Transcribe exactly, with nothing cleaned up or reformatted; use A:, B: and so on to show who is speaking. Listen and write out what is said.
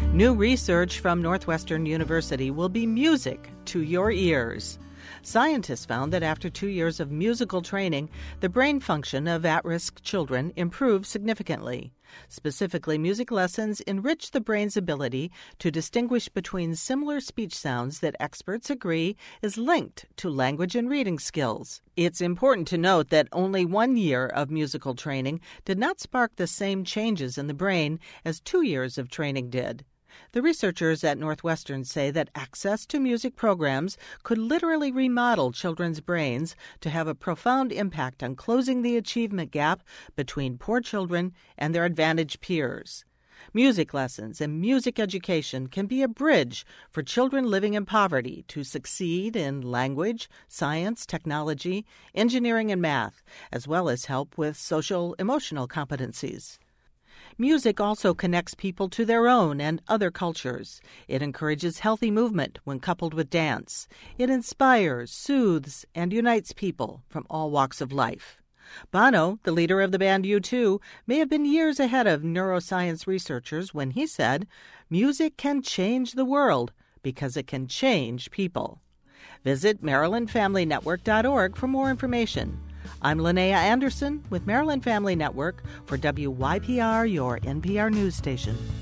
A: New research from Northwestern University will be music to your ears. Scientists found that after two years of musical training, the brain function of at-risk children improved significantly. Specifically, music lessons enrich the brain's ability to distinguish between similar speech sounds that experts agree is linked to language and reading skills. It's important to note that only one year of musical training did not spark the same changes in the brain as two years of training did. The researchers at Northwestern say that access to music programs could literally remodel children's brains to have a profound impact on closing the achievement gap between poor children and their advantaged peers. Music lessons and music education can be a bridge for children living in poverty to succeed in language, science, technology, engineering, and math, as well as help with social-emotional competencies. Music also connects people to their own and other cultures. It encourages healthy movement when coupled with dance. It inspires, soothes, and unites people from all walks of life. Bono, the leader of the band U two, may have been years ahead of neuroscience researchers when he said, "Music can change the world because it can change people." Visit Maryland Family Network dot org for more information. I'm Linnea Anderson with Maryland Family Network for W Y P R, your N P R news station.